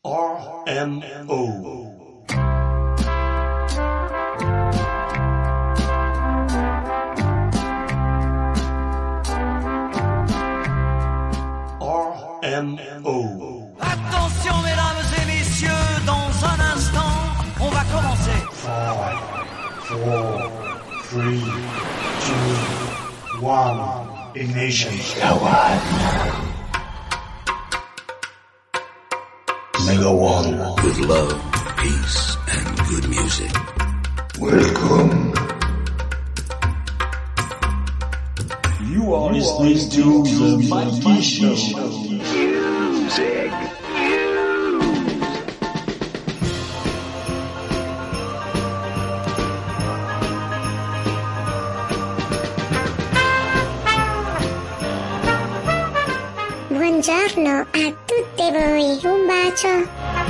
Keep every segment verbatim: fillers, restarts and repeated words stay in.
R M O. R M O. Attention mesdames et messieurs, dans un instant, on va commencer. five, four, three, two, one. Ignition. Mega One. Mega One. With love, peace, and good music. Welcome. You are listening to the Mikey Show. Music. Buongiorno a tutti voi, un bacio.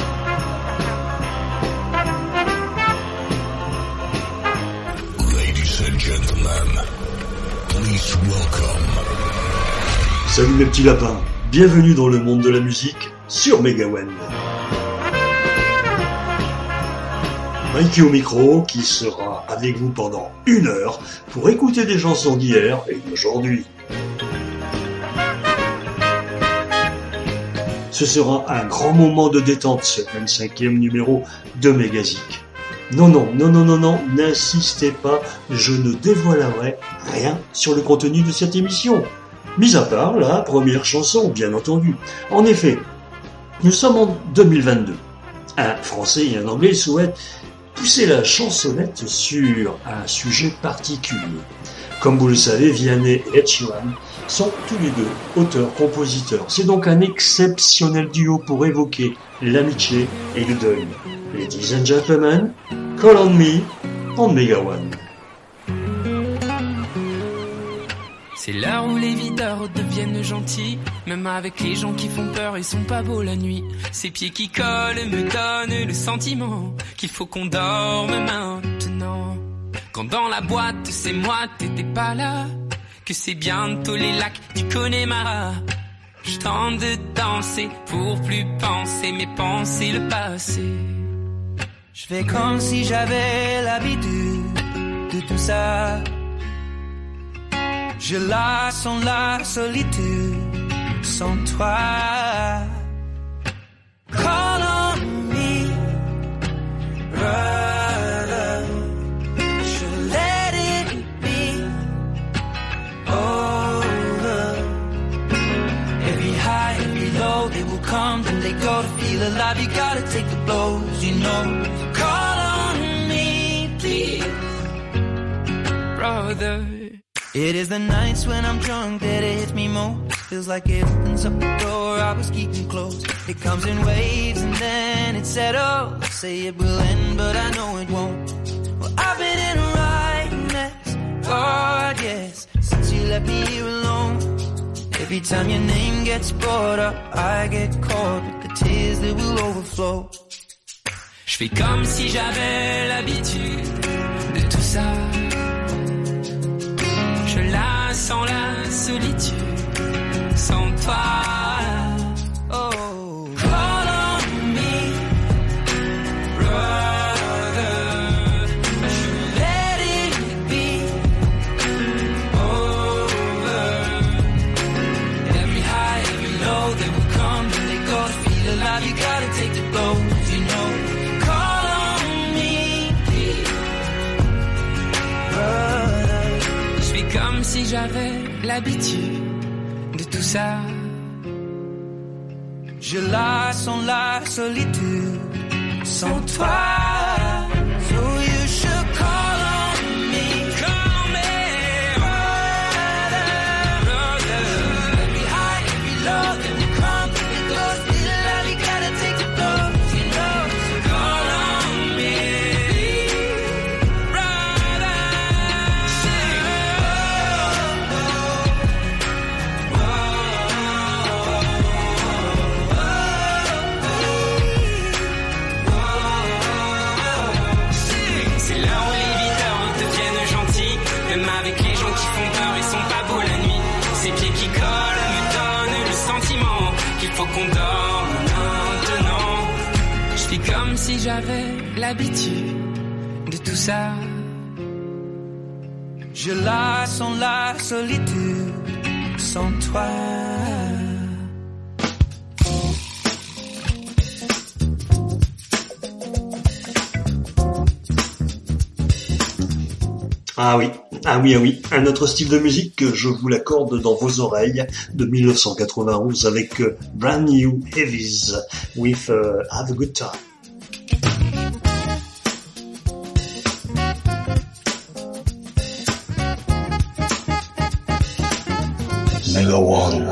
Ladies and gentlemen, please welcome. Salut mes petits lapins, bienvenue dans le monde de la musique sur Mega One. Mikey au micro qui sera avec vous pendant une heure pour écouter des chansons d'hier et d'aujourd'hui. Ce sera un grand moment de détente, ce vingt-cinquième numéro de Megazik. Non, non, non, non, non, non, n'insistez pas, je ne dévoilerai rien sur le contenu de cette émission. Mis à part la première chanson, bien entendu. En effet, nous sommes en deux mille vingt-deux. Un Français et un Anglais souhaitent pousser la chansonnette sur un sujet particulier. Comme vous le savez, Vianney et Ed Sheeran sont tous les deux auteurs-compositeurs. C'est donc un exceptionnel duo pour évoquer l'amitié et le deuil. Ladies and gentlemen, Call on Me on Mega One. C'est l'heure où les videurs deviennent gentils. Même avec les gens qui font peur, ils sont pas beaux la nuit. Ces pieds qui collent me donnent le sentiment qu'il faut qu'on dorme maintenant. Quand dans la boîte, c'est moi, t'étais pas là. Que c'est bientôt les lacs du Connemara. Je tente de danser pour plus penser, mais penser le passé. Je fais comme si j'avais l'habitude de tout ça. Je la sens la solitude sans toi. Call on me, brother. Should let it be over. Every high, every low, they will come, then they go. To feel alive, you gotta take the blows, you know. Call on me, please, brother. It is the nights when I'm drunk that it hits me most. Feels like it opens up the door I was keeping closed. It comes in waves and then it settles. I say it will end, but I know it won't. Well, I've been in a right mess, God, yes, since you left me here alone. Every time your name gets brought up, I get caught with the tears that will overflow. Je fais comme si j'avais l'habitude de tout ça. Je la sens la solitude sans toi. Oh, call on me, brother. let it be over. Every high, every low, they will come and they go. To feel alive, you gotta take the blows, you know. Call on me, please, brother. Je fais comme si j'avais l'habitude de tout ça. Je la sens la solitude sans toi. So you should call on me, Call on me, brother. Every high, every low, then we come, then we go. Feel alive, you gotta take the blows, you know. So call on me, brother. C'est là où les videurs deviennent gentils. Même avec les gens qui font peur, ils sont pas beaux la nuit. Ces pieds qui collent me donnent le sentiment qu'il faut qu'on dorme maintenant. Puis comme si j'avais l'habitude de tout ça, je la sens la solitude sans toi. Ah oui, ah oui, ah oui, un autre style de musique que je vous l'accorde dans vos oreilles de dix-neuf cent quatre-vingt-onze avec uh, Brand New Heavies with uh, Have a Good Time. Mega One.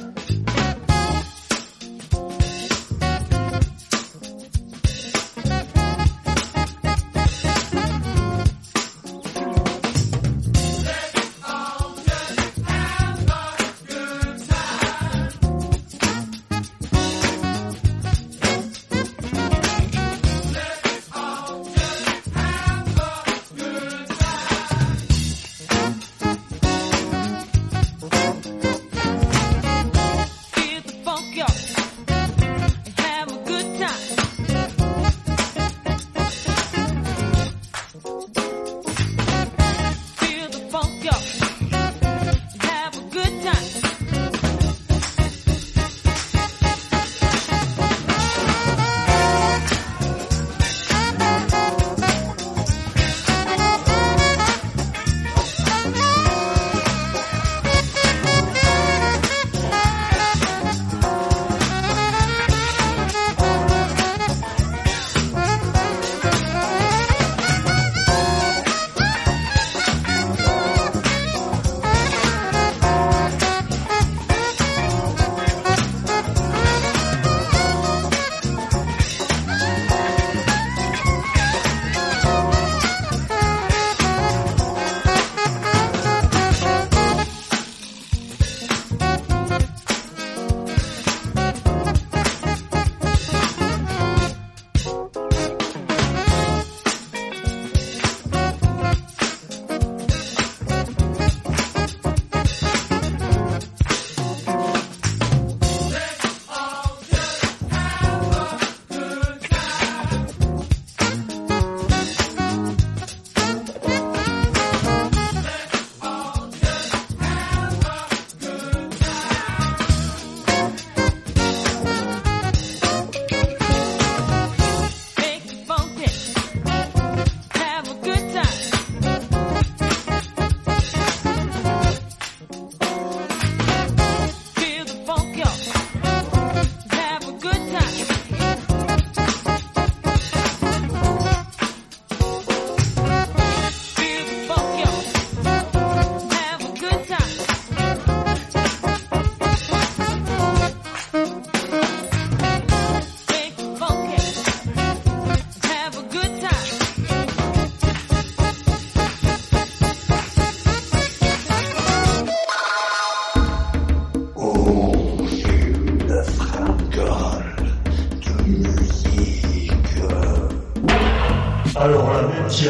Alors là, mais tiens,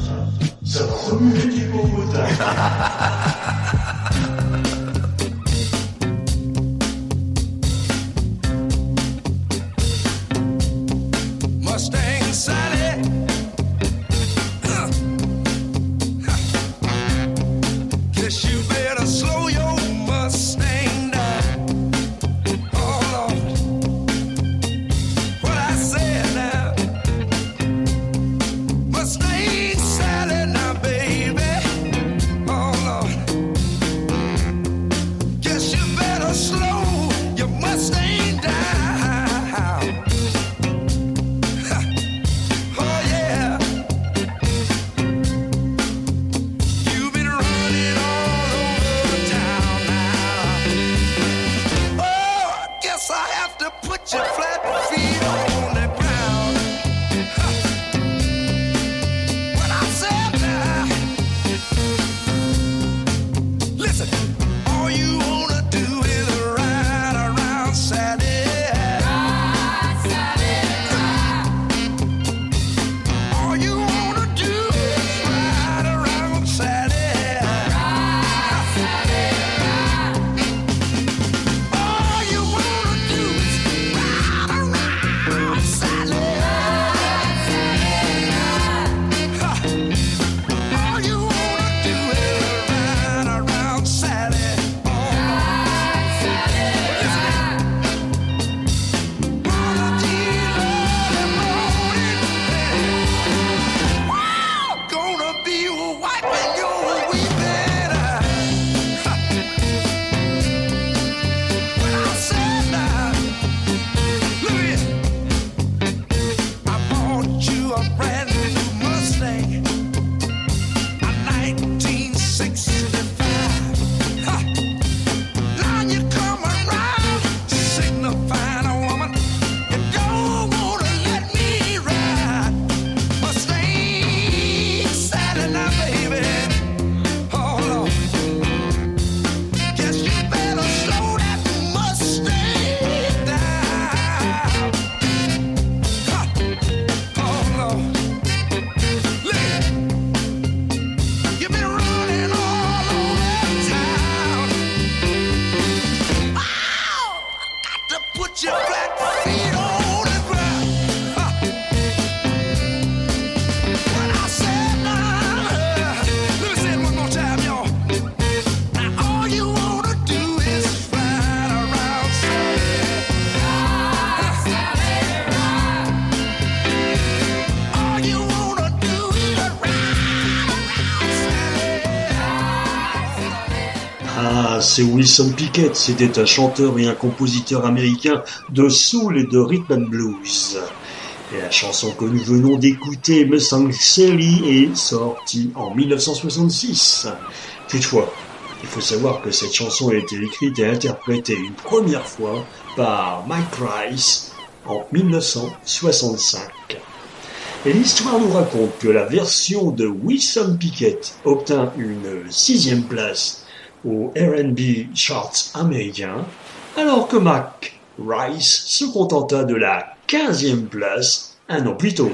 ça va remuer du beau moteur. Mustang Sally. Uh. Guess you better slow your Mustang down. Oh Lord, what I said now. Mustang Sally now, baby. Oh Lord. c'est Wilson Pickett. C'était un chanteur et un compositeur américain de soul et de rhythm and blues. Et la chanson que nous venons d'écouter, Me Song Sally, est sortie en dix-neuf cent soixante-six. Toutefois, il faut savoir que cette chanson a été écrite et interprétée une première fois par Mike Price en dix-neuf cent soixante-cinq. Et l'histoire nous raconte que la version de Wilson Pickett obtint une sixième place au R and B charts américains, alors que Mike Rice se contenta de la quinzième place un an plus tôt.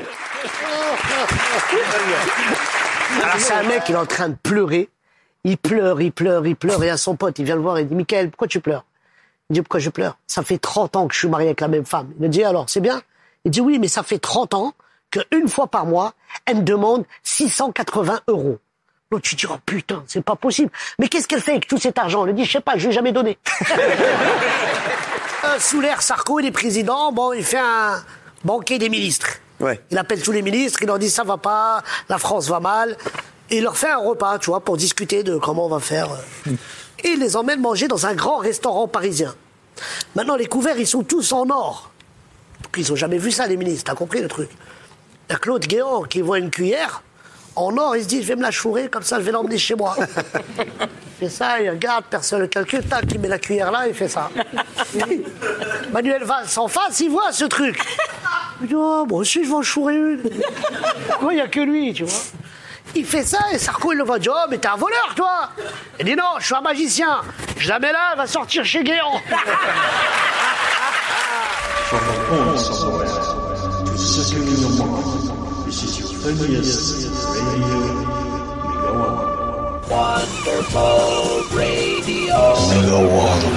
Alors c'est un mec, il est en train de pleurer. Il pleure, il pleure, il pleure. Et à son pote, il vient le voir et il dit « Michael, pourquoi tu pleures ?» Il dit « Pourquoi je pleure ? Ça fait trente ans que je suis marié avec la même femme. » Il me dit « Alors, c'est bien ?» Il dit « Oui, mais ça fait trente ans qu'une fois par mois, elle me demande six cent quatre-vingts euros. » L'autre, tu te dis « Oh putain, c'est pas possible. Mais qu'est-ce qu'elle fait avec tout cet argent ?» Il dit « Je sais pas, je lui ai jamais donné. » euh, Sous l'ère Sarko, il est président. Bon, il fait un banquet des ministres. Ouais. Il appelle tous les ministres, il leur dit « Ça va pas, la France va mal. » Et il leur fait un repas, tu vois, pour discuter de comment on va faire. Et il les emmène manger dans un grand restaurant parisien. Maintenant, les couverts, ils sont tous en or. Ils ont jamais vu ça, les ministres, t'as compris le truc. Il y a Claude Guéant qui voit une cuillère en or, il se dit, je vais me la chourer, comme ça, je vais l'emmener chez moi. Il fait ça, il regarde, personne ne calcule, tac, il met la cuillère là, il fait ça. Manuel Valls, en face, il voit ce truc. Il dit, oh, moi aussi, je vais en chourer une. Pourquoi il n'y a que lui, tu vois? Il fait ça et Sarko il le voit, dit oh mais t'es un voleur toi. Il dit non, je suis un magicien. Je la mets là, elle va sortir chez Guéant. From the points of the west to circle in your mind, this is your funniest radio. Wonderful radio. Mega One.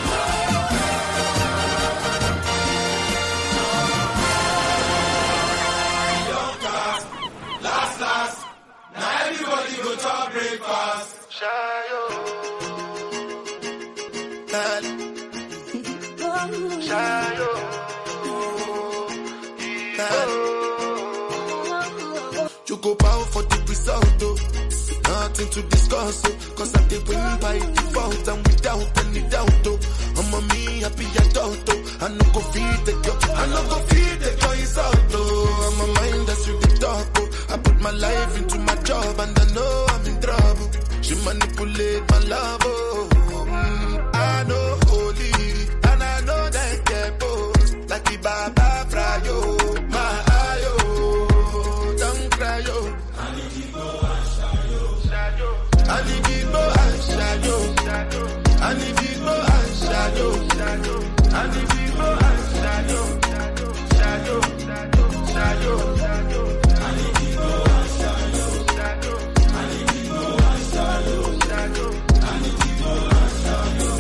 You go bow for the result, oh. Nothing to discuss, oh. Cause I did win by default and without any doubt, oh. I'm a me happy adult, oh. I no go feed the girl, I no go feed the girl insult, oh. I'm a mind that's with the talk, oh. I put my life into my job and I know I'm in trouble. She manipulate my love, oh. Mm, I know holy, and I know that get both. Like the Baba Frayo, my ayo, don't cry, yo. I need to go and shayo, shayo. I need to go and shayo, shayo. I need to go and shayo, shayo. I need to go and shayo, shayo, shayo, shayo, shayo. I need to go and shayo, shayo. I need to go and shayo, shayo. I need to go and shayo,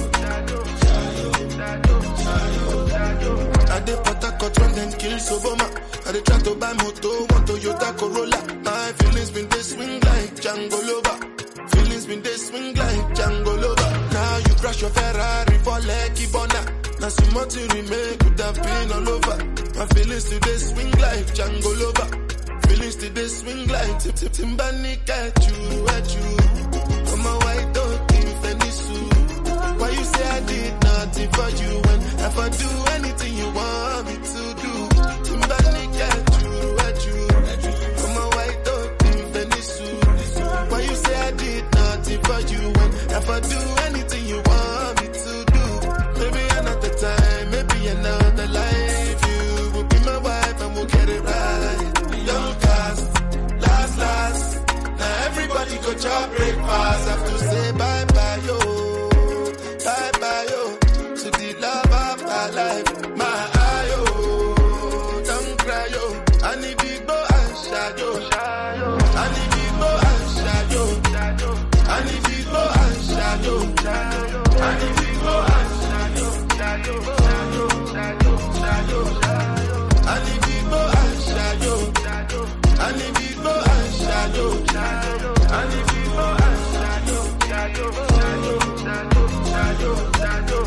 shayo, shayo, shayo. I dey Port-a-Court when them kill Soboma. I dey try to buy moto, want Toyota Corolla. My feelings been they swing like Django Lover. Feelings been they swing like Django Lover. Now you crash your Ferrari for Lucky Bona. Now some more to remake could have been all over. My feelings today swing like Django Lover. Feelings today swing like Tim Tim Timbani at you, at you. I'm a white dog in Fendi suit. Why you say I did nothing for you when if I do anything you want me to do? Timbani at you, at you. I'm a white dog in Fendi suit. Why you say I did nothing for you when if I do anything you want me to do? Maybe another time, maybe another life. You will be my wife and we'll get it right. Young cast, last, last. Now everybody go chop breakfast. Have to say bye bye, yo. Bye bye, yo. To the love of my life. My eye, yo. Don't cry, yo. I need to go and shadow. I need to go and shadow. I need to go and shadow. I need to go and shadow. Shadow, shadow, shadow, shadow. I need to go and shadow. I need to go and shadow. I need to go and shadow. Shadow, shadow, shadow, shadow, shadow.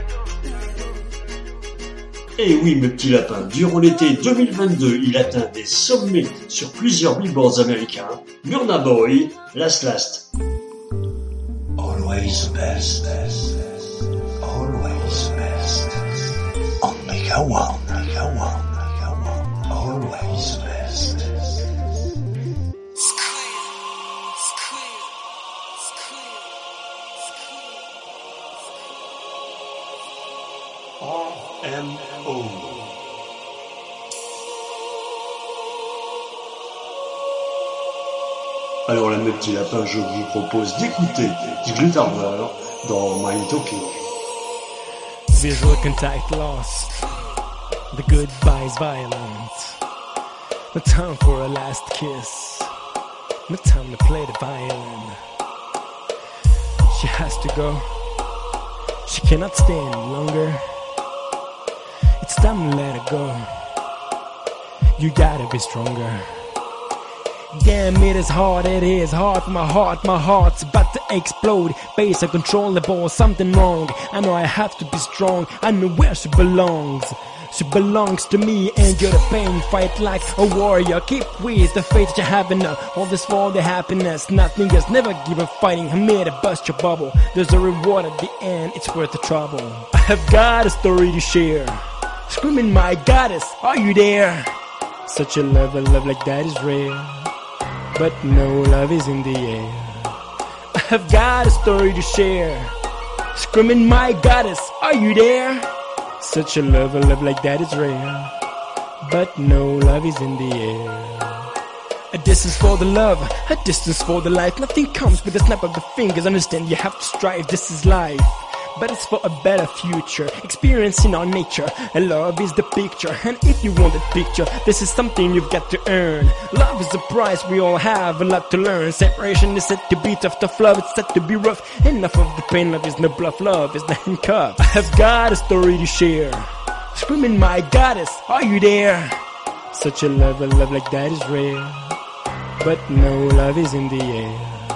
Et oui, mes petits lapins, durant l'été deux mille vingt-deux, il atteint des sommets sur plusieurs billboards américains. Burna Boy, Last Last. Always. always best, always best. Omega One, Omega One, Omega One, always best. R M O. Alors la mes petits lapins, je vous propose d'écouter Glutharver dans Mind Talking. Visual contact lost. The goodbye's violent. No time for a last kiss. No time to play the violin. She has to go. She cannot stay any longer. It's time to let her go. You gotta be stronger. Damn, it is hard, it is hard for my heart. My heart's about to explode. Base uncontrollable, something wrong. I know I have to be strong. I know where she belongs. She belongs to me, and you're the pain. Fight like a warrior. Keep with the faith that you have in her. All this for the happiness. Nothing else. Never give up fighting. I'm here to bust your bubble. There's a reward at the end. It's worth the trouble. I have got a story to share. Screaming, my goddess, are you there? Such a love, a love like that is rare. But no love is in the air. I have got a story to share. Screaming, my goddess, are you there? Such a love, a love like that is rare. But no love is in the air. A distance for the love, a distance for the life. Nothing comes with a snap of the fingers. Understand you have to strive, this is life. But it's for a better future, experiencing our nature. And love is the picture, and if you want that picture, this is something you've got to earn. Love is the prize, we all have a lot to learn. Separation is set to be tough, tough love, it's set to be rough. Enough of the pain, love is no bluff, love is the handcuff. I have got a story to share. Screaming, my goddess, are you there? Such a love, a love like that is rare. But no love is in the air.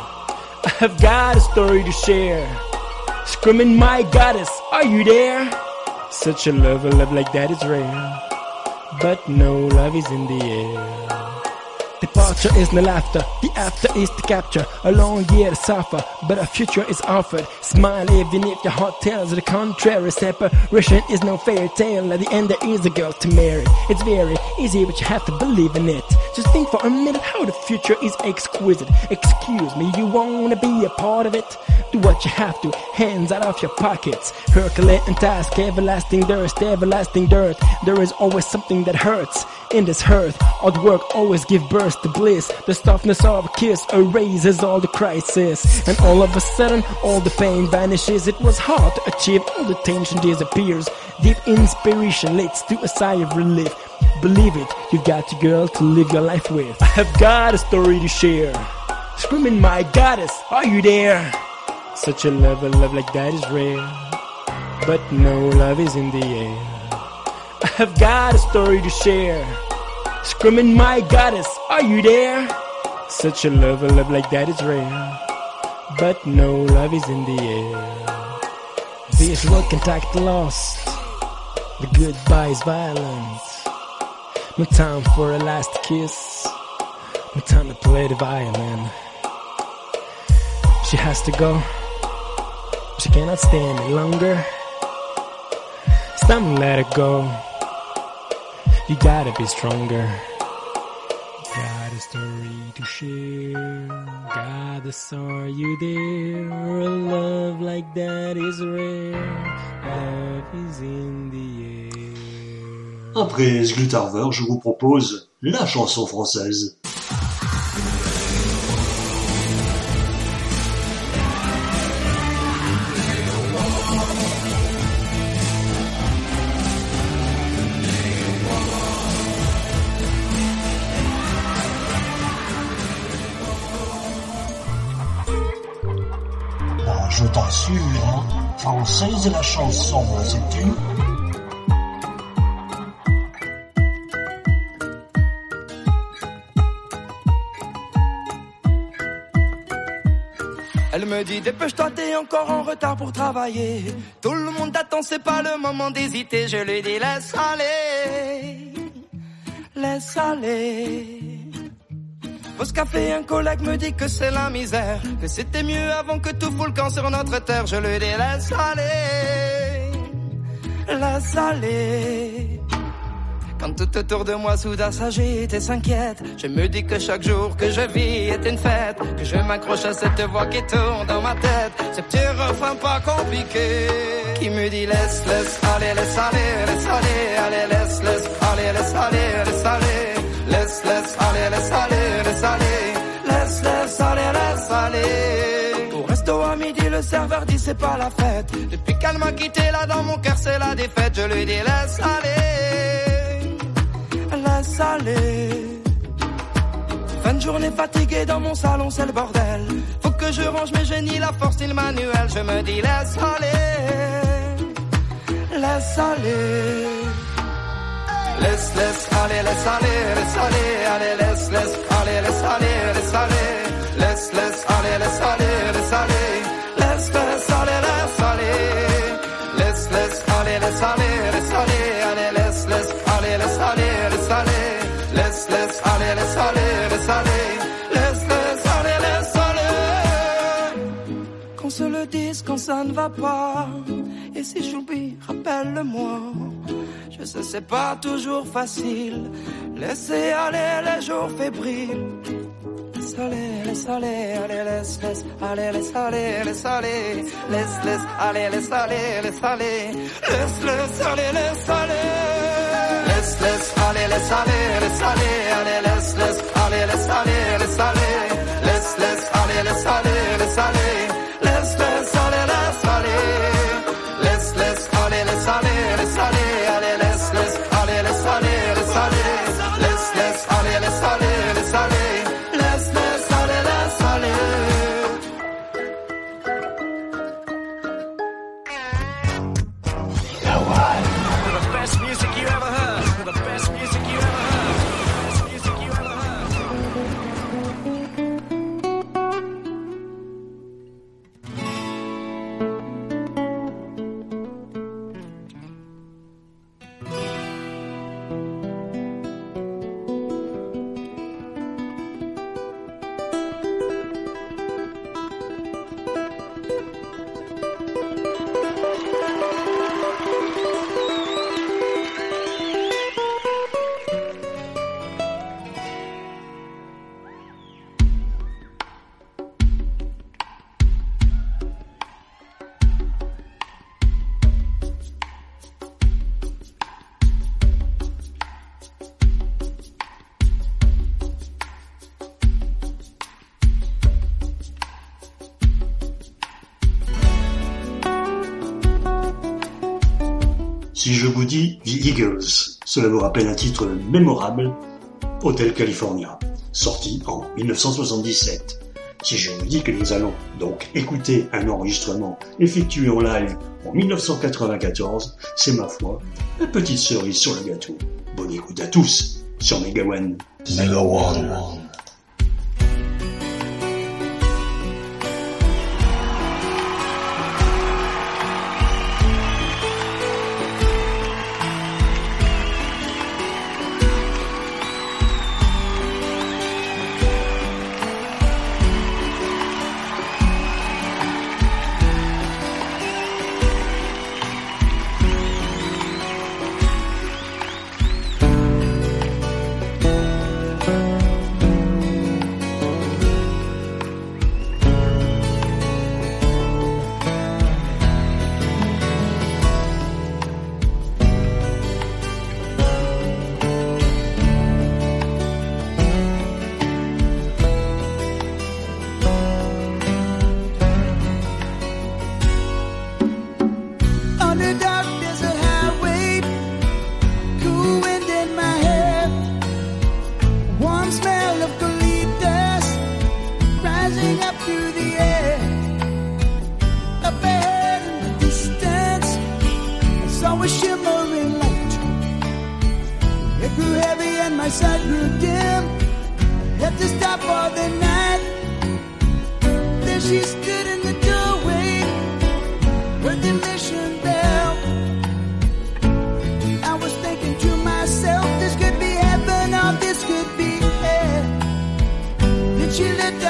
I have got a story to share. Screaming, my goddess, are you there? Such a love, a love like that is rare. But no love is in the air. Departure is no laughter, the after is the capture. A long year to suffer, but a future is offered. Smile even if your heart tells the contrary. Separation is no fairy tale, at the end there is a girl to marry. It's very easy, but you have to believe in it. Just think for a minute how the future is exquisite. Excuse me, you wanna be a part of it? Do what you have to, hands out of your pockets. Herculean task, everlasting dirt, everlasting dirt. There is always something that hurts in this earth. Hard work always give birth to bliss. The softness of a kiss erases all the crisis. And all of a sudden, all the pain vanishes. It was hard to achieve, all the tension disappears. Deep inspiration leads to a sigh of relief. Believe it, you've got a girl to live your life with. I have got a story to share. Screaming, my goddess, are you there? Such a love, a love like that is rare. But no love is in the air. I have got a story to share. Screaming, my goddess, are you there? Such a love, a love like that is rare. But no love is in the air. Visual contact lost. The goodbye is violent. No time for a last kiss. No time to play the violin. She has to go. She cannot stay any longer. It's time to let her go. You gotta be stronger. Got a story to share. Goddess, are you there? A love like that is rare. Love is in the air. Après Glutharver, je vous propose la chanson française. Je t'assure, hein, française la chanson, sais-tu? Elle me dit dépêche-toi, t'es encore en retard pour travailler. Tout le monde t'attend, c'est pas le moment d'hésiter. Je lui dis laisse aller, laisse aller. Pause café, un collègue me dit que c'est la misère, que c'était mieux avant que tout fout le camp sur notre terre. Je lui dis laisse aller, laisse aller. Quand tout autour de moi soudain s'agite et s'inquiète, je me dis que chaque jour que je vis est une fête, que je m'accroche à cette voix qui tourne dans ma tête, ce petit refrain pas compliqué qui me dit laisse, laisse aller, laisse aller, laisse aller, allez laisse, laisse aller, laisse aller, laisse aller, laisse, laisse aller, laisse aller, laisse aller, laisse, laisse aller, laisse aller. Au resto à midi le serveur dit c'est pas la fête, depuis qu'elle m'a quitté là dans mon cœur c'est la défaite. Je lui dis laisse aller, laisse aller. Fin de journée fatiguée dans mon salon, c'est le bordel. Faut que je range mes génies, la force et le manuel. Je me dis laisse aller, laisse aller. Laisse, laisse aller, laisse aller, laisse aller. Allez, laisse, laisse aller, laisse aller, laisse aller. Laisse, laisse aller, laisse aller, laisse aller. Laisse, laisse aller, laisse aller. Laisse, laisse aller, laisse aller, laisse aller. Allez, laisse, laisse aller, laisse aller, laisse aller. Laisse, laisse aller, laisse aller, laisse aller. Laisse, laisse aller, laisse aller. Qu'on se le dise quand ça ne va pas. Et si j'oublie, rappelle-le-moi. Je sais c'est pas toujours facile. Laissez aller les jours fébriles. Laisse aller, laisse aller, allez, laisse, laisse, allez, laisse aller, laisse aller. Laisse, laisse, allez, laisse aller, laisse aller. Laisse, laisse aller, laisse aller. Laisse, laisse aller, laisse aller, laisse aller. Allez, laisse, laisse, allez, laisse aller, laisse aller. Laisse, laisse aller, laisse aller, laisse aller. Laisse, laisse aller, laisse aller. Laisse, laisse aller, laisse aller, laisse aller. Allez, laisse, laisse aller, laisse aller, laisse aller. Laisse, laisse aller, laisse aller, laisse aller. Laisse, laisse aller, laisse aller. Now what? The best music you ever heard. The best music you ever heard. The best music you ever heard. Si je vous dis The Eagles, cela vous rappelle un titre mémorable, Hotel California, sorti en dix-neuf cent soixante-dix-sept. Si je vous dis que nous allons donc écouter un enregistrement effectué en live en dix-neuf cent quatre-vingt-quatorze, c'est ma foi, la petite cerise sur le gâteau. Bonne écoute à tous sur Mega One. Mega One.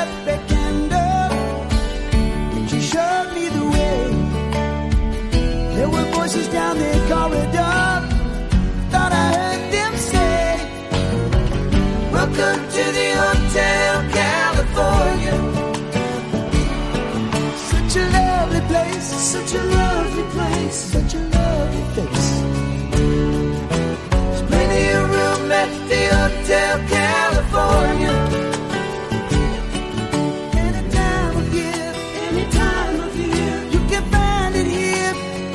up a candle. She showed me the way. There were voices down the corridor. Thought I heard them say, welcome to the Hotel California. Such a lovely place, such a lovely place, such a lovely face. There's plenty of room at the Hotel California. Any time of year, any time of year, you can find it here.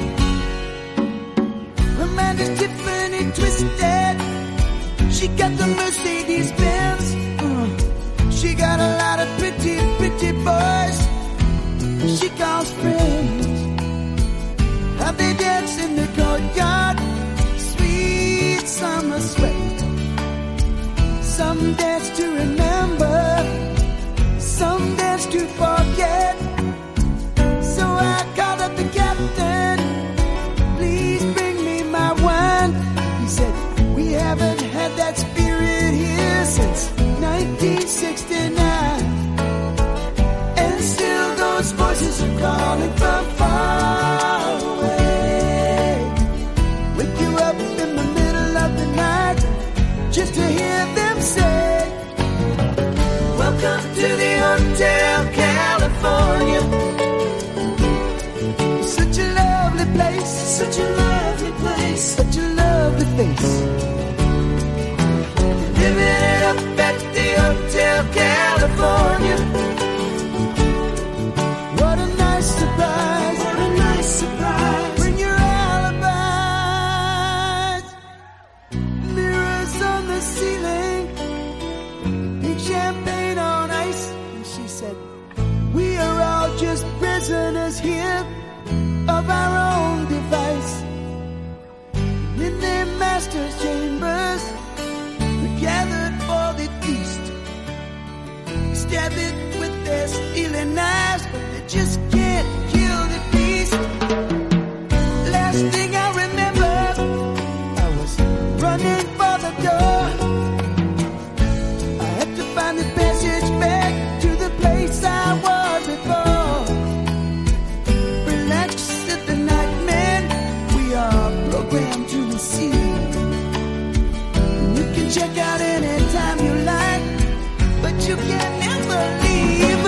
Her mind is Tiffany twisted. She got the Mercedes Benz. Uh, she got a lot of pretty, pretty boys she calls friends. Have they danced in the courtyard? Sweet summer sweat. Some dance to remember, some dance to forget. So I called up the captain, please bring me my wine. He said, we haven't had that spirit here since nineteen sixty-nine. And still those voices are calling from far away. Wake you up in the middle of the night just to hear them say, welcome to the Hotel California. Such a lovely place, such a lovely place, such a lovely face. Living it up at the Hotel California. What a nice surprise, what a nice surprise. Bring your alibis. Mirrors on the ceiling, pink champagne on ice. And she said, we are all just prisoners here of our own device. In their master's chambers, we gathered for the feast. Stab it with their stealing knives, but they just can't kill the beast. Last thing I remember, I was running for the door. I had to find the passage back to the place I was before. Relax at the night, man. We are programmed to receive. You can check out anytime you like, but you can never leave.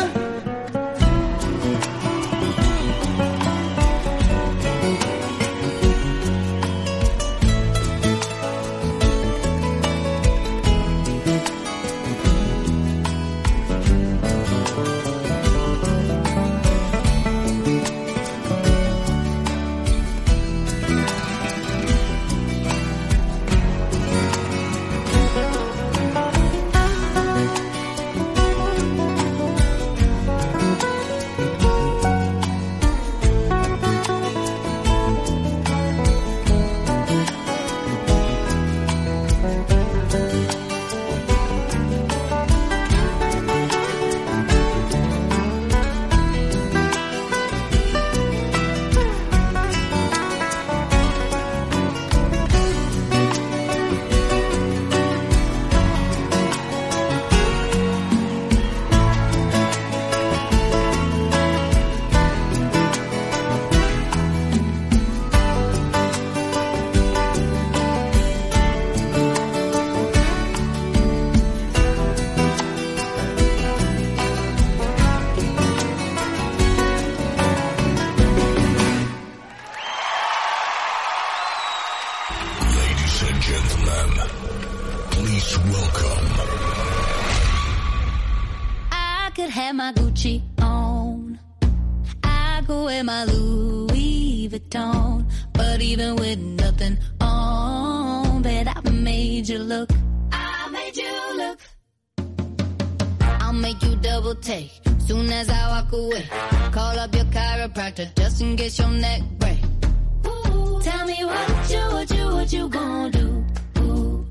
have my Gucci on. I go wear my Louis Vuitton. But even with nothing on, bet I made you look. I made you look. I'll make you double take soon as I walk away. Call up your chiropractor just in case your neck break. Ooh, tell me what you, what you, what you gonna do? Ooh.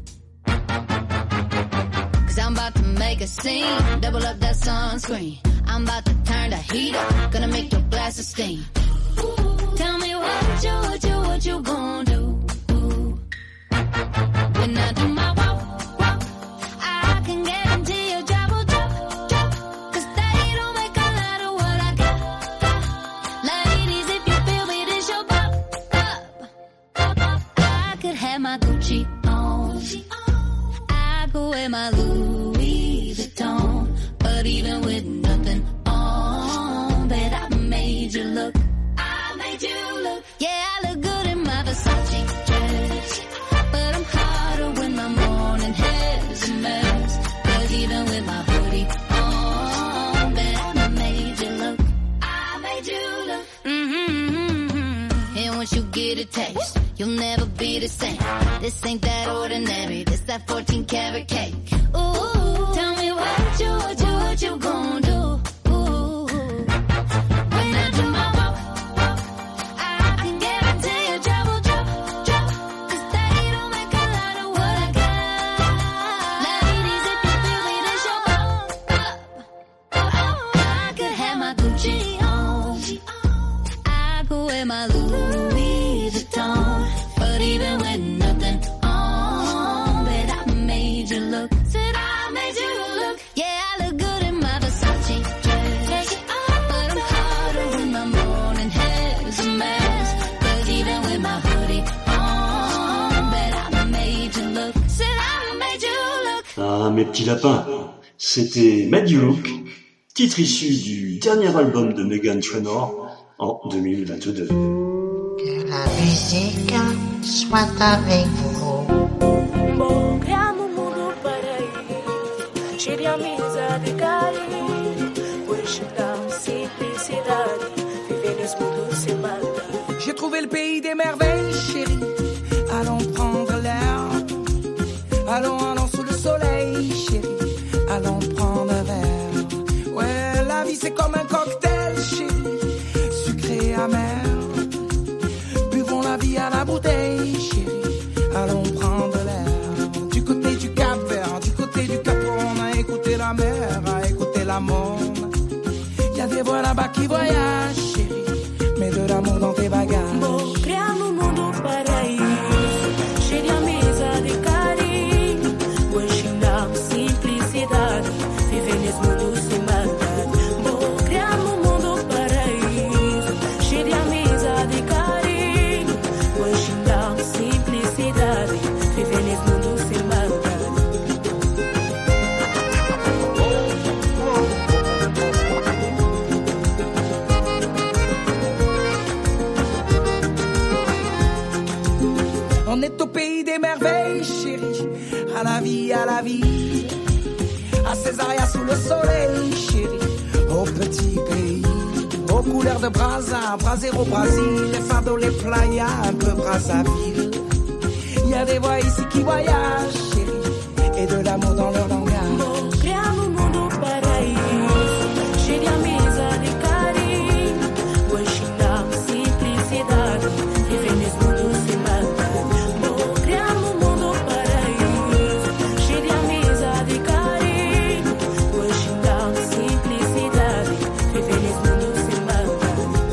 Cause I'm about to make a scene, double up that sunscreen. I'm about to turn the heat up, gonna make your glasses steam. Ooh, tell me what you, what you, what you gonna do? Ooh. When I do my walk, walk, I can guarantee your job will drop, drop. Cause that go wear my Louis Vuitton, but even with nothing on, bet I made you look. I made you look. Yeah, I look good in my Versace dress, but I'm hotter when my morning hair's a mess. 'Cause even with my hoodie on, bet I made you look. I made you look. Mm-hmm. And once you get a taste, you'll never be the same. This ain't that ordinary. This that fourteen karat cake. Ooh, tell me what you, what you, what you gon' do. Ooh, when I do my walk, walk, I can guarantee you trouble, trouble, trouble. 'Cause they don't make a lot of what I got. Ladies, if you feel me, then show up, up. Oh, I could have my Gucci on. I could wear my Louis Vuitton, but even with nothing on, bet I made you look. Said I made you look. Yeah, I look good in my Versace dress, but I'm hotter when my morning hair's a mess. 'Cause even with my hoodie on, bet I made you look. Said I made you look. Ah, mes petits lapins, c'était Made You Look, titre issu du dernier album de Meghan Trainor en deux mille vingt-deux. Que la musique soit avec vous. Bom, criamo um mundo paraíso, cheio de amizade e carinho, pois dá simplicidade, viver nesse mundo sem maldade. J'ai trouvé le pays des merveilles, chérie. Allons prendre l'air. Allons, allons sous le soleil, chérie. Allons prendre un verre. Ouais, la vie c'est comme un cocktail, chérie. Sucré et amer. Buvons la vie à la bouteille, chérie. Allons prendre l'air. Du côté du Cap-Vert, du côté du Cap-On, à écouter la mer, à écouter la monde. Y'a des voix là-bas qui voyagent, chérie. Mets de l'amour dans tes bagages. Bom, criamo um mundo paraíso, cheio de amizade e carinho, pois dá simplicidade, viver nesse mundo sem maldade. Bom, criamo um mundo paraíso, cheio de amizade e carinho, pois dá simplicidade, viver nesse mundo sem maldade. On est au pays des merveilles, chérie. À la vie, à la vie. À Césaria sous le soleil, chérie. Au petit pays. Aux couleurs de Brasa, Brasero, Brasil. Les fardeaux, les playas, un peu Brazzaville. Y a des voix ici qui voyagent, chérie. Et de l'amour dans leur langage. Bom, criamo um mundo paraíso, cheio de amizade e carinho, pois dá simplicidade, viver nesse mundo sem maldade. Bom, criamo um mundo paraíso, cheio de amizade e carinho, pois dá simplicidade, viver nesse mundo sem maldade.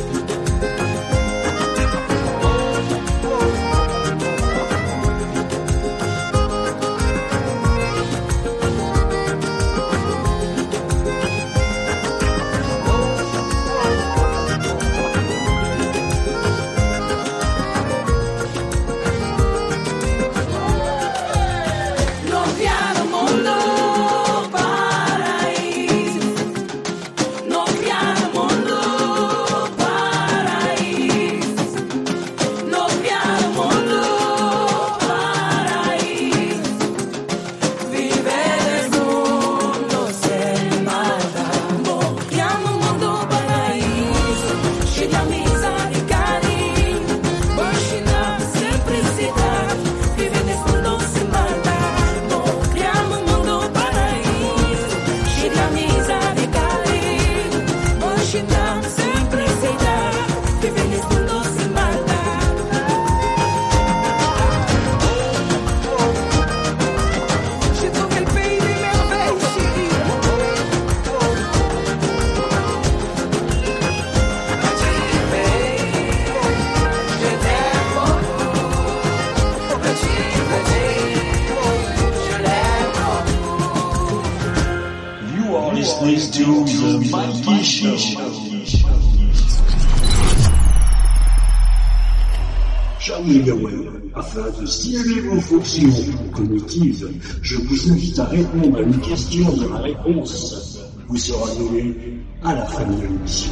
listening to the Mikey Show. Highway. Afin de stimuler vos fonctions cognitives, je vous invite à répondre à une question dont la réponse vous sera donnée à la fin de l'émission.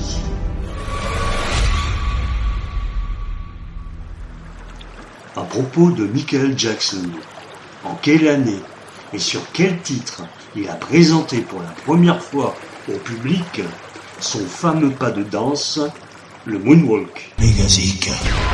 À propos de Michael Jackson, en quelle année et sur quel titre il a présenté pour la première fois au public son fameux pas de danse, le Moonwalk. Megazic.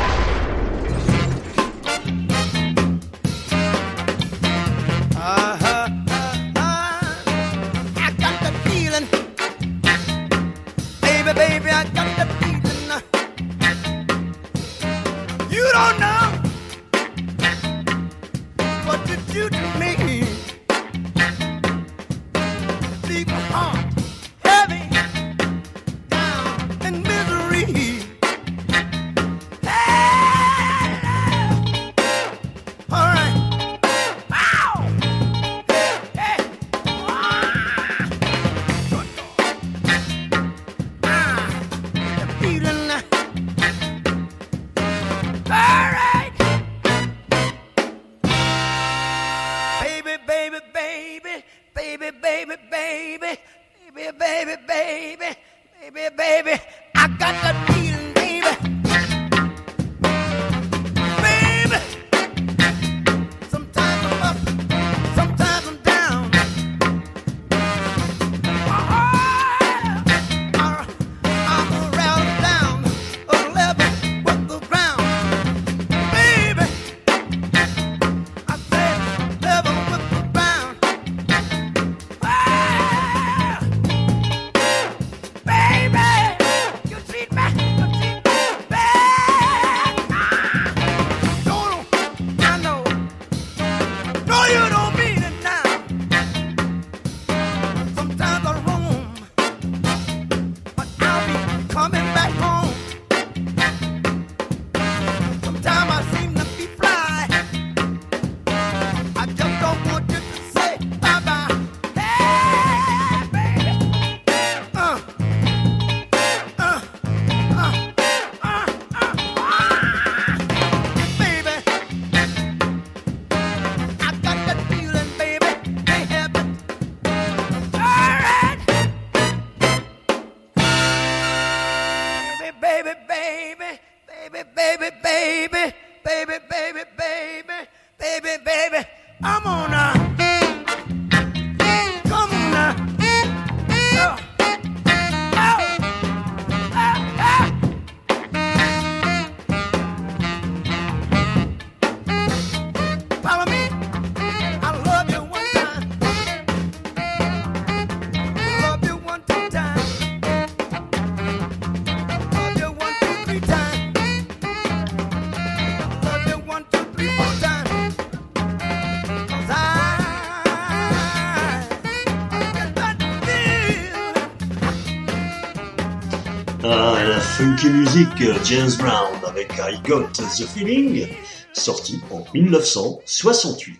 Ah, la funky music James Brown avec I Got the Feeling, sorti en dix-neuf cent soixante-huit.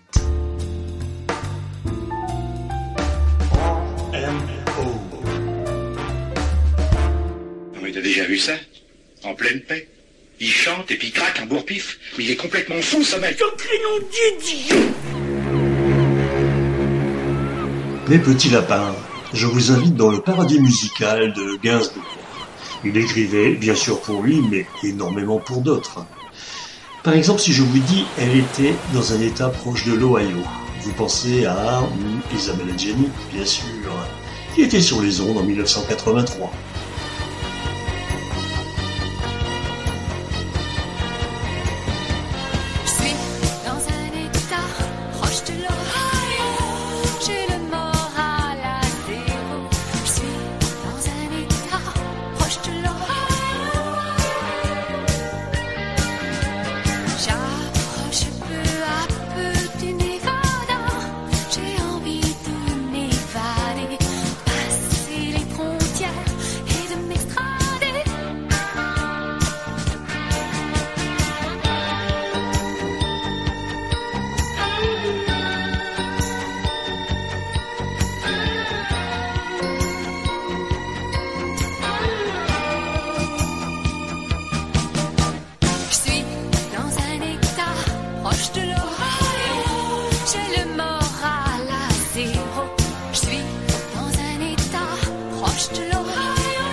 Mais t'as déjà vu ça? En pleine paix. Il chante et puis il craque un bourre-pif. Mais il est complètement fou, ce mec. Mes petits lapins, je vous invite dans le paradis musical de Gainsbourg. Il écrivait, bien sûr pour lui, mais énormément pour d'autres. Par exemple, si je vous dis « Elle était dans un état proche de l'Ohio », vous pensez à hum, Isabelle Adjani, bien sûr, qui était sur les ondes en dix-neuf cent quatre-vingt-trois. J'ai envie de m'évader, passer les frontières proche de l'Ohio.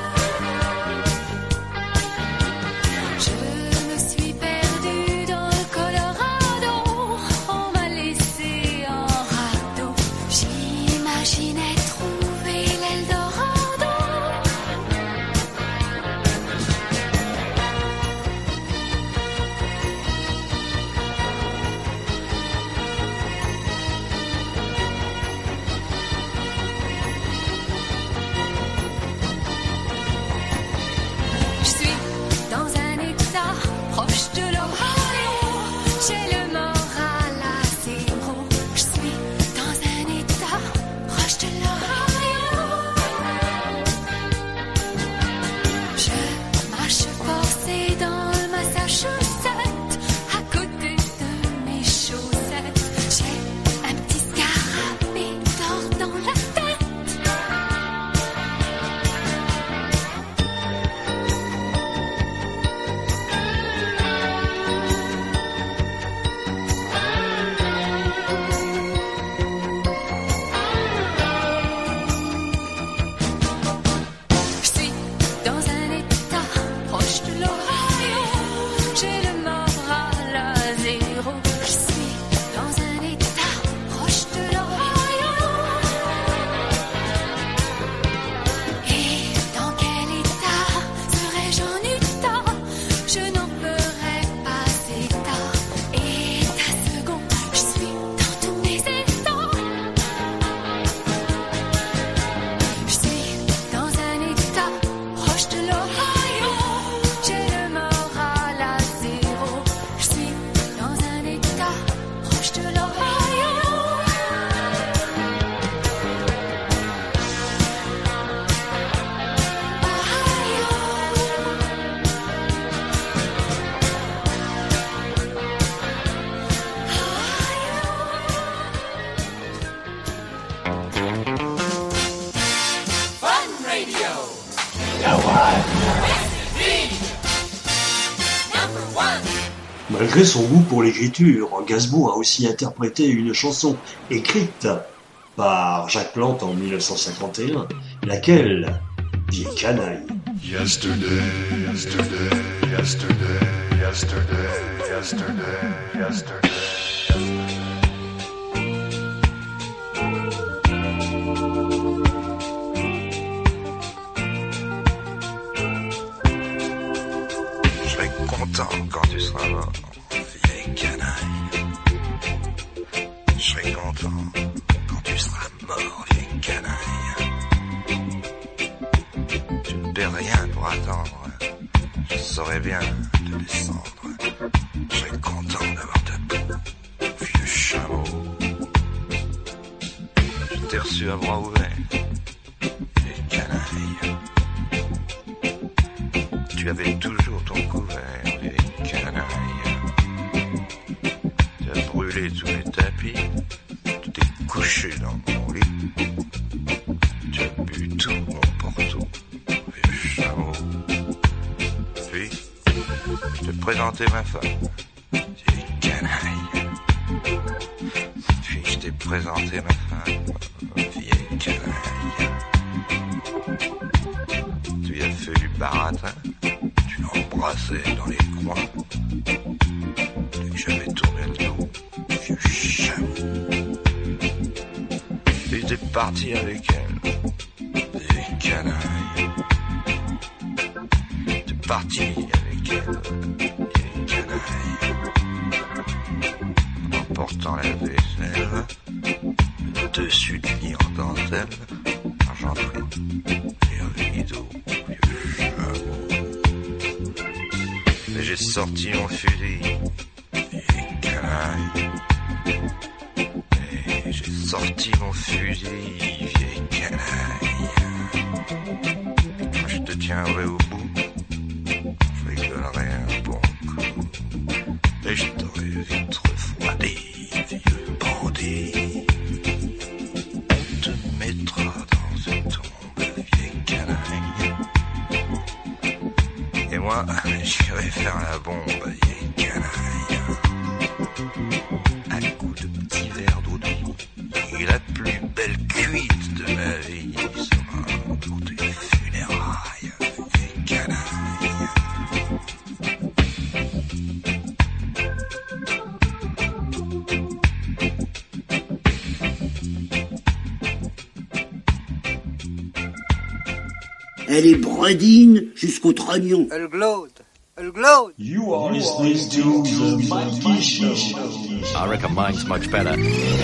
Je me suis perdue dans le Colorado. On m'a laissé en radeau. J'imaginais trouver l'Eldorado. Je suis dans un état proche de l'Ohio. J'ai le moral à zéro. Je suis dans un état proche de l'Ohio. Je marche forcée dans le Massachusetts, à côté de mes chaussettes. J'ai un petit scarabée d'or dans la tête. Je suis dans un état proche de l'Ohio. J'ai le moral à zéro. Je suis dans un état proche de l'Ohio. Et dans quel état serais-je en Utah? Je n'en ferais pas état. État second, je suis dans tous mes états. Je suis dans un état proche de l'Ohio. J'ai le moral à zéro. Je suis dans un état proche de l'Ohio. Fun Radio. Number one. Malgré son goût pour l'écriture, Gainsbourg a aussi interprété une chanson écrite par Jacques Plante en mille neuf cent cinquante et un, laquelle Vieille canaille. Yesterday, yesterday, yesterday, yesterday, yesterday, yesterday. Je serai content quand tu seras mort, vieille canaille. Je serai content quand tu seras mort, vieille canaille. Tu ne perds rien pour attendre, je saurais bien te descendre. Je serai content d'avoir ta peau, vieux chameau. Je t'ai reçu à bras ouverts, vieille canaille. Tu avais toujours ton couvert, vieille canaille. Tu as brûlé tous les tapis, tu t'es couché dans mon lit. Tu as bu tout mon porto, vieux chameau. Puis, je t'ai présenté ma femme, vieille canaille. Puis, je t'ai présenté ma femme, vieille canaille. Tu y as fait du baratin, tu l'as embrassé dans les coins. Tu j'avais tourné le dos, vieux chameau. Et t'es parti avec elle, vieille canaille. T'es parti avec elle, vieille canaille. En portant la vaisselle, dessus du lit en dentelle, argenterie et un rideau, vieux chameau. Et j'ai sorti mon fusil, vieille canaille. Et j'ai sorti mon fusil, vieille canaille. Quand je te tiendrai au bout, je rigolerai un bon coup. Et je t'aurai vite refroidi, vieux bandit. On te mettra dans une tombe, vieille canaille. Et moi, j'irai faire la bombe, vieille canaille. À coup de petit verre d'eau de vie, et la plus belle cuite de ma vie sera pour tes Elle est bredine jusqu'au trognon. Elle glotte. Elle glotte. You are listening to the Mikey Show. I reckon mine's much better.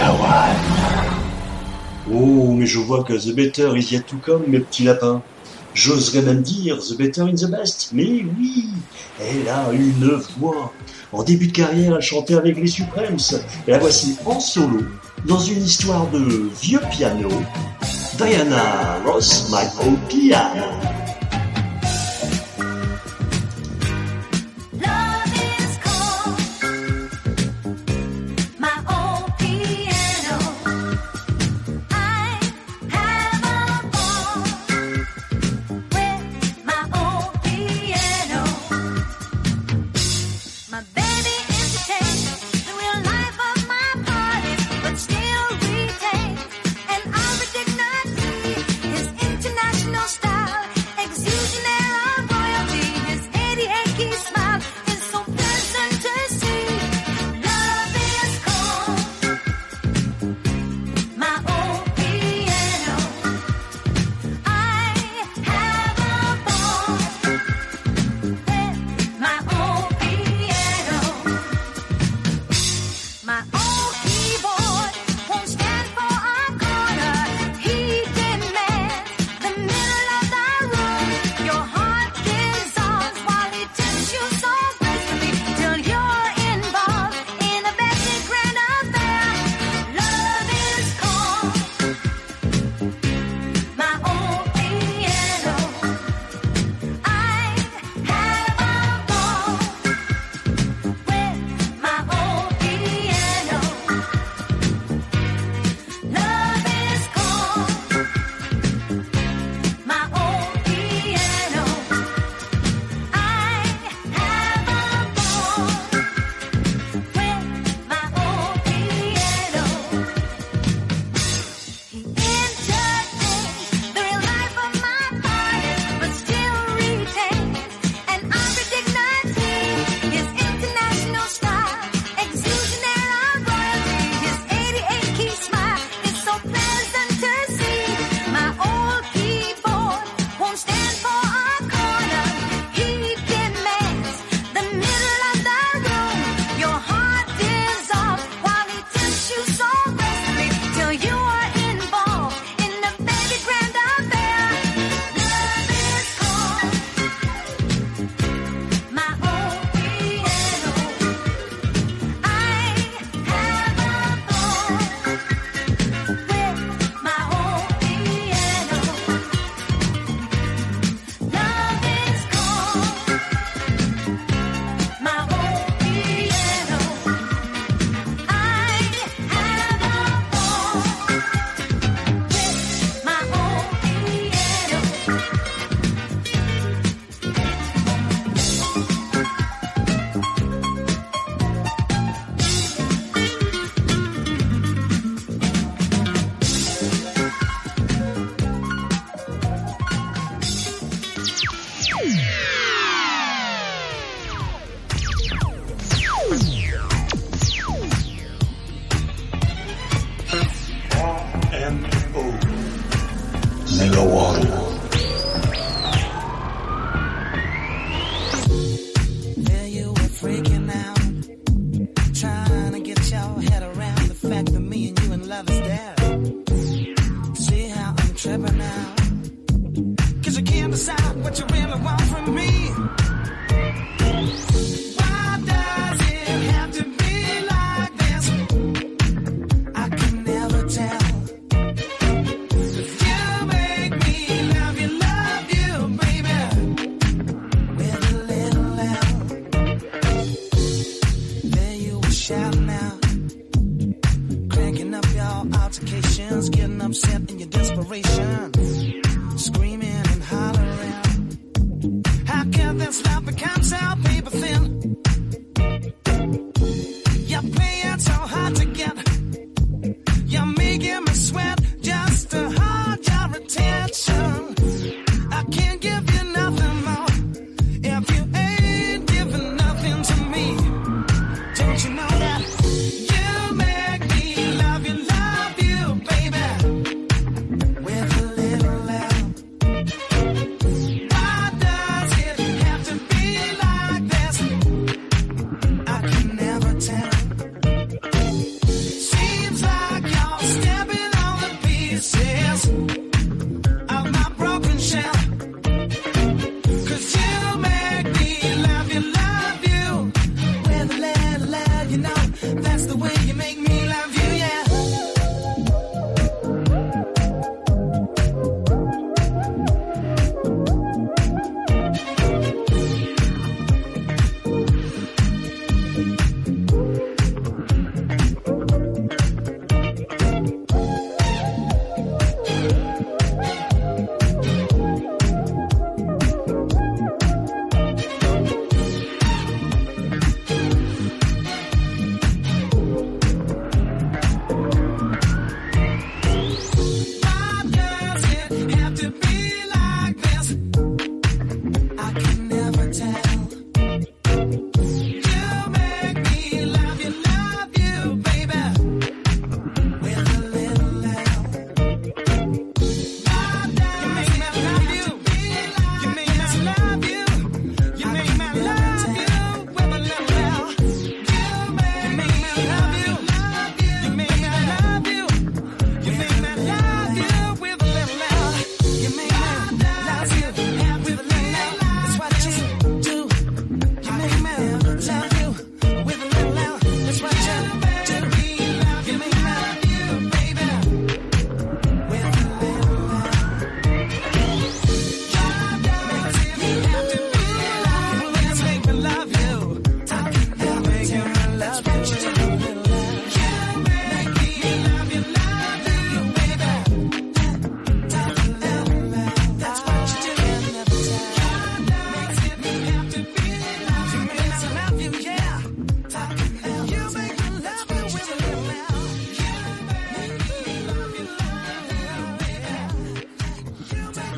Oh, mais je vois que The Better is yet to come, mes petits lapins. J'oserais même dire The Better in the Best. Mais oui, elle a une voix. En début de carrière, elle chantait avec les Supremes. Et la voici en solo, dans une histoire de vieux piano. Diana Ross, My Old Piano.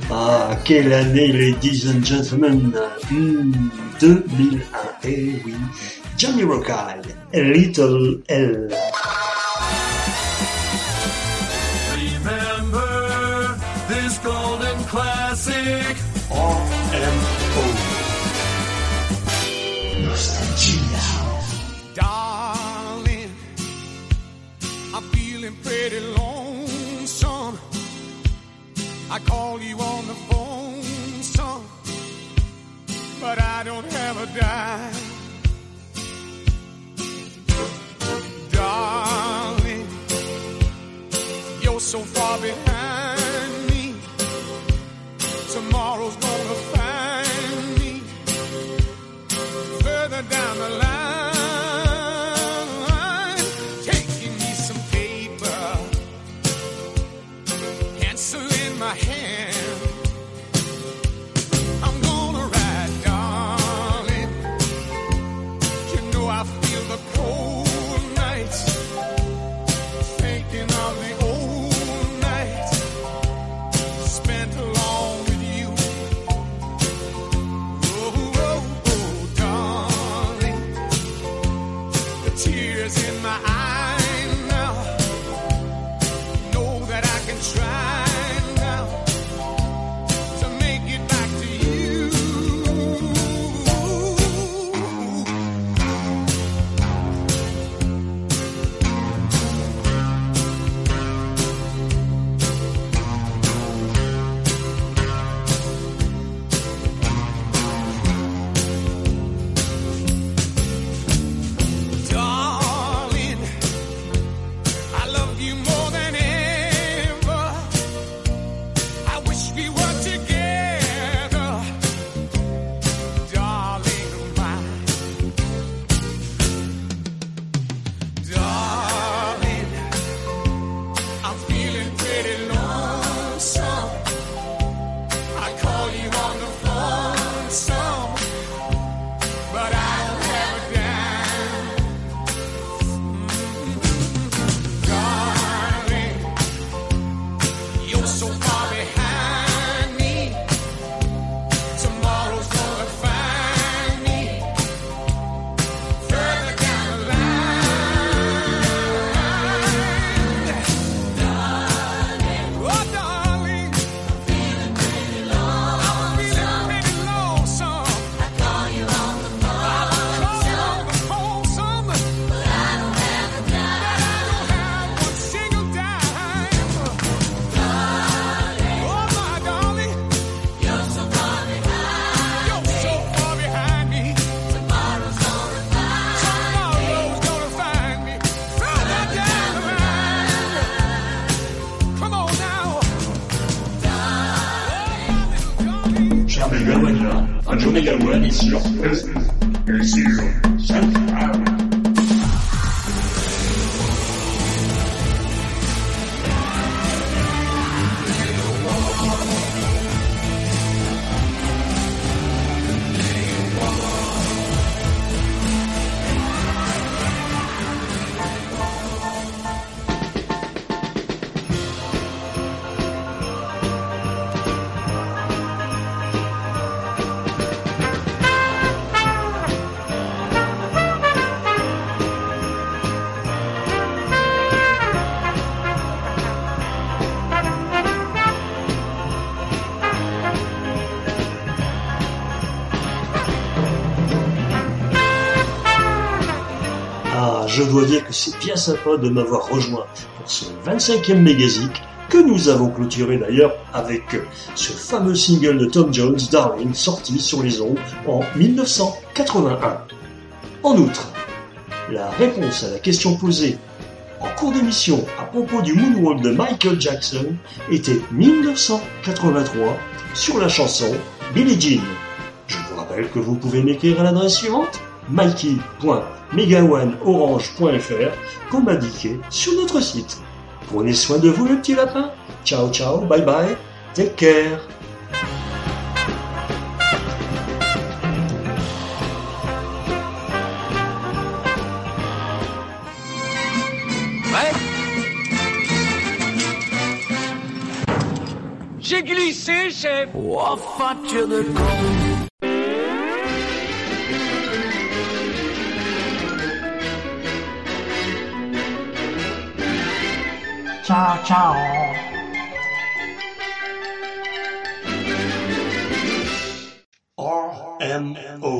Ah, quelle année, ladies and gentlemen. Hmm, deux mille un, eh oui. Johnny Rockall, Little L. Remember this golden classic. R M O. Nostalgia. Darling, I'm feeling pretty lonesome. I call you on the phone, son, but I don't have a dime. Darling, you're so far behind me. Tomorrow's gonna find me further down the line, taking me some paper, pencil in my hand. I'm gonna ride, darling. You know I feel the cold nights, thinking of the old nights spent along with you. Oh, oh, oh, darling, the tears in my eyes now know that I can try now to make it back to you. Darling, I love you more than ever. I wish we were together, darling of mine. Darling, I'm feeling pretty lonesome. I call you on the phone some, but I don't have a dime. Darling, you're so far behind me. Tomorrow's gonna find me further down the line. Darling, oh darling, I'm feeling pretty low. I'm feeling pretty lonesome. I call you on the phone. I call you on the phone some, but I don't have a dime. But I don't have one single dime. Darling, oh my darling, you're so far behind. You're so far behind me. Tomorrow's gonna find. Tomorrow's gonna find me further down the line. Come on now. Cher Megawan, Radio Megawan est sur E et sur SoundCloud. Ah, je dois dire que c'est bien sympa de m'avoir rejoint pour ce vingt-cinquième Mégazik, que nous avons clôturé d'ailleurs avec ce fameux single de Tom Jones, Darling, sorti sur les ondes en mille neuf cent quatre-vingt-un. En outre, la réponse à la question posée en cours d'émission à propos du Moonwalk de Michael Jackson était mille neuf cent quatre-vingt-trois sur la chanson Billie Jean. Je vous rappelle que vous pouvez m'écrire à l'adresse suivante, mikey point megawan orange point f r, comme indiqué sur notre site. Prenez soin de vous, le petit lapin. Ciao, ciao, bye bye, take care. J'ai glissé, chef. Oh, faccio del coco. Ciao, ciao. R M O